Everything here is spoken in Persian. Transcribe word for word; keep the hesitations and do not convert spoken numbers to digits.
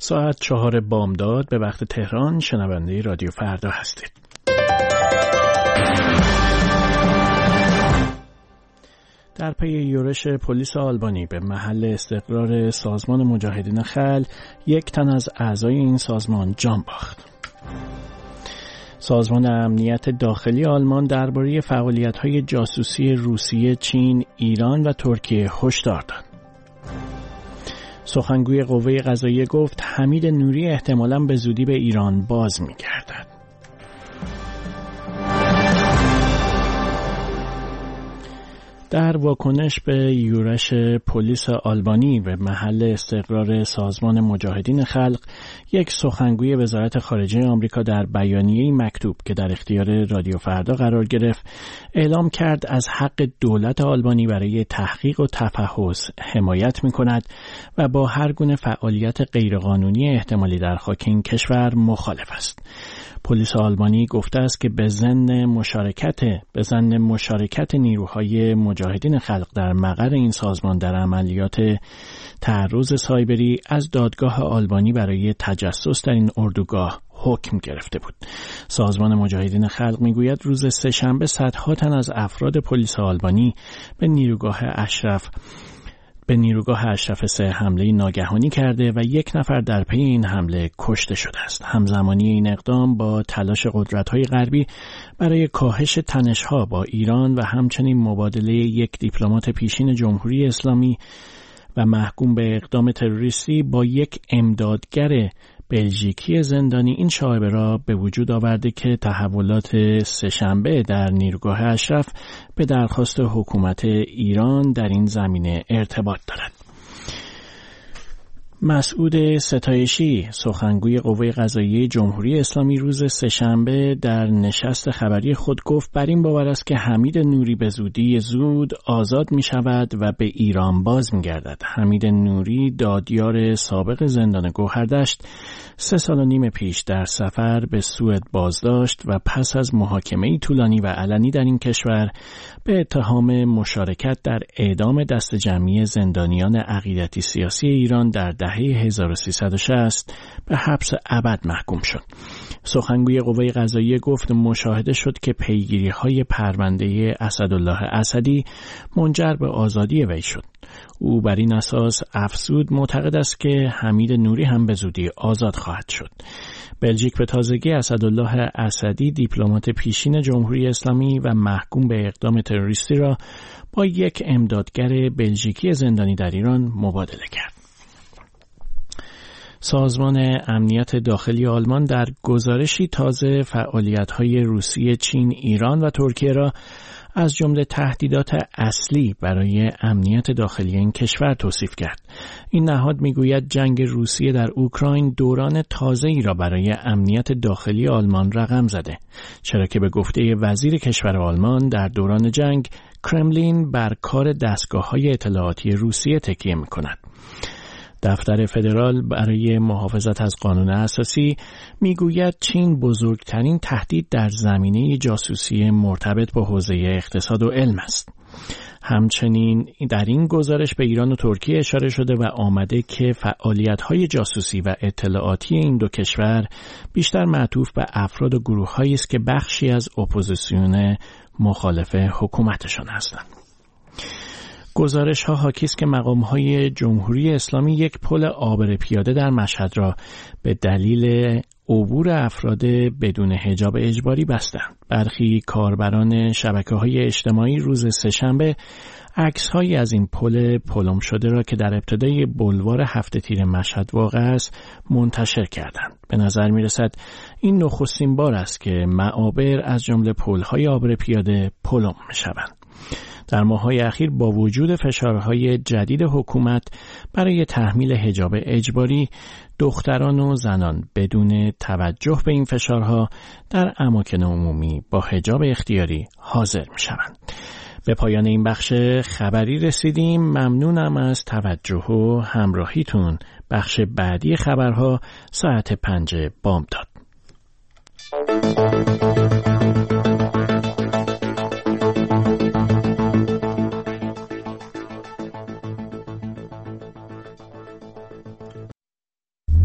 ساعت چهار بامداد به وقت تهران شنونده رادیو فردا هستید. در پی یورش پلیس آلبانی به محل استقرار سازمان مجاهدین خلق، یک تن از اعضای این سازمان جان باخت. سازمان امنیت داخلی آلمان درباره فعالیت‌های جاسوسی روسیه، چین، ایران و ترکیه هشدار داد. سخنگوی قوه قضاییه گفت حمید نوری احتمالاً به زودی به ایران باز می‌گردد. در واکنش به یورش پلیس آلبانی به محل استقرار سازمان مجاهدین خلق، یک سخنگوی وزارت خارجه آمریکا در بیانیه‌ای مکتوب که در اختیار رادیو فردا قرار گرفت، اعلام کرد از حق دولت آلبانی برای تحقیق و تفحص حمایت می‌کند و با هر گونه فعالیت غیرقانونی احتمالی در خاک این کشور مخالف است. پلیس آلبانی گفته است که به ضمن مشارکت به ضمن مشارکت نیروهای مجاهدین خلق در مقر این سازمان در عملیات تعرض سایبری از دادگاه آلبانی برای تجسس در این اردوگاه حکم گرفته بود. سازمان مجاهدین خلق میگوید روز سه‌شنبه صدها تن از افراد پلیس آلبانی به نیروگاه اشرف به نیروگاه اشرف سه حمله ناگهانی کرده و یک نفر در پی این حمله کشته شده است. همزمانی این اقدام با تلاش قدرت‌های غربی برای کاهش تنش‌ها با ایران و همچنین مبادله یک دیپلمات پیشین جمهوری اسلامی و محکوم به اقدام تروریستی با یک امدادگر بلژیکی زندانی این شایعه را به وجود آورده که تحولات سه‌شنبه در نیروگاه اشرف به درخواست حکومت ایران در این زمینه ارتباط دارد. مسعود ستایشی، سخنگوی قوه قضاییه جمهوری اسلامی، روز سه‌شنبه در نشست خبری خود گفت بر این باور است که حمید نوری به زودی زود آزاد می شود و به ایران باز می گردد. حمید نوری، دادیار سابق زندان گوهردشت، سه سال و نیم پیش در سفر به سوئد بازداشت و پس از محاکمه‌ای طولانی و علنی در این کشور به اتهام مشارکت در اعدام دست جمعی زندانیان عقیدتی سیاسی ایران در دهه هزار و سیصد و شصت به حبس ابد محکوم شد. سخنگوی قوه قضاییه گفت مشاهده شد که پیگیری‌های پرونده اسدالله اسدی منجر به آزادی وی شد. او بر این اساس افزود معتقد است که حمید نوری هم به زودی آزاد خواهد شد. بلژیک به تازگی اسدالله اسدی، دیپلمات پیشین جمهوری اسلامی و محکوم به اقدام تروریستی، را با یک امدادگر بلژیکی زندانی در ایران مبادله کرد. سازمان امنیت داخلی آلمان در گزارشی تازه فعالیت‌های روسیه، چین، ایران و ترکیه را از جمله تهدیدات اصلی برای امنیت داخلی این کشور توصیف کرد. این نهاد میگوید جنگ روسیه در اوکراین دوران تازه‌ای را برای امنیت داخلی آلمان رقم زده، چرا که به گفته وزیر کشور آلمان در دوران جنگ کرملین بر کار دستگاه‌های اطلاعاتی روسیه تکیه می‌کند. دفتر فدرال برای محافظت از قانون اساسی میگوید چین بزرگترین تهدید در زمینه جاسوسی مرتبط با حوزه اقتصاد و علم است. همچنین در این گزارش به ایران و ترکیه اشاره شده و آمده که فعالیت‌های جاسوسی و اطلاعاتی این دو کشور بیشتر معطوف به افراد و گروه‌هایی است که بخشی از اپوزیسیون مخالف حکومتشان هستند. گزارش ها حاکی است که مقام‌های جمهوری اسلامی یک پل عابر پیاده در مشهد را به دلیل عبور افراد بدون حجاب اجباری بستند. برخی کاربران شبکه‌های اجتماعی روز سه‌شنبه عکس‌هایی از این پل پلم شده را که در ابتدای بلوار هفته تیر مشهد واقع است منتشر کردند. به نظر می‌رسد این نخستین بار است که معابر از جمله پل‌های عابر پیاده پلم می‌شوند. در ماه‌های اخیر با وجود فشارهای جدید حکومت برای تحمیل حجاب اجباری، دختران و زنان بدون توجه به این فشارها در اماکن عمومی با حجاب اختیاری حاضر می‌شوند. به پایان این بخش خبری رسیدیم. ممنونم از توجه و همراهیتون. بخش بعدی خبرها ساعت پنج بامداد.